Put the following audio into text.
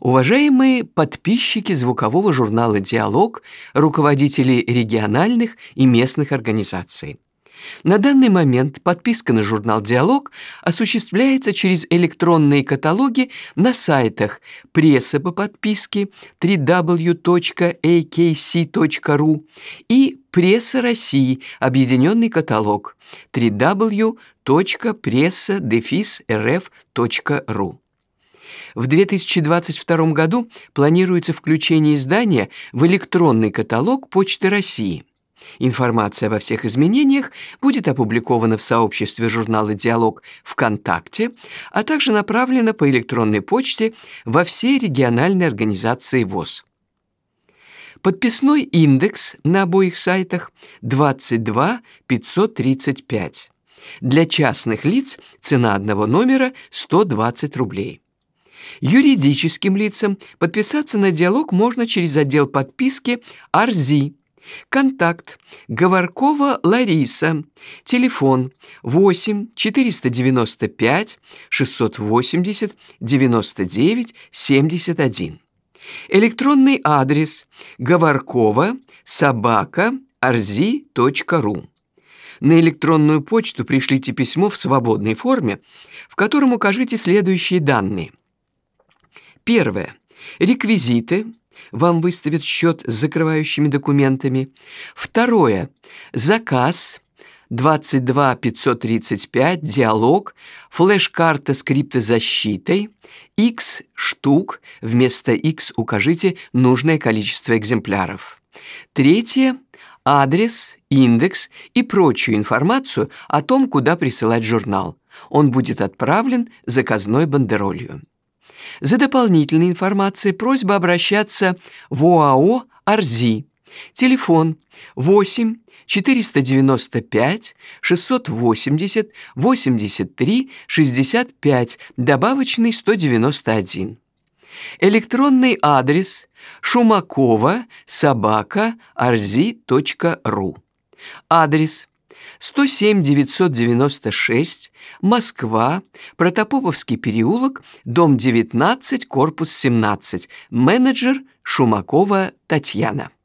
Уважаемые подписчики звукового журнала «Диалог», руководители региональных и местных организаций. На данный момент подписка на журнал «Диалог» осуществляется через электронные каталоги на сайтах «Пресса по подписке» www.akc.ru и «Пресса России» объединенный каталог www.pressa-rf.ru. В 2022 году планируется включение издания в электронный каталог Почты России. Информация обо всех изменениях будет опубликована в сообществе журнала «Диалог» ВКонтакте, а также направлена по электронной почте во все региональные организации ВОС. Подписной индекс на обоих сайтах 22 535. Для частных лиц цена одного номера 120 рублей. Юридическим лицам подписаться на «Диалог» можно через отдел подписки «Арзи». Контакт: Говоркова Лариса. Телефон: 8 495 680 99 71. Электронный адрес: говоркова@arzi.ru. На электронную почту пришлите письмо в свободной форме, в котором укажите следующие данные. Первое. Реквизиты. Вам выставят счет с закрывающими документами. Второе. Заказ 22 535, «Диалог», флеш-карта с криптозащитой, X штук, вместо X укажите нужное количество экземпляров. Третье. Адрес, индекс и прочую информацию о том, куда присылать журнал. Он будет отправлен заказной бандеролью. За дополнительной информацией просьба обращаться в ОАО «Арзи». Телефон: 8 495 680 83 65, добавочный 191. Электронный адрес: shumakova@arzi.ru. Адрес: 107 996, Москва, Протопоповский переулок, дом 19, корпус 17. Менеджер: Шумакова Татьяна.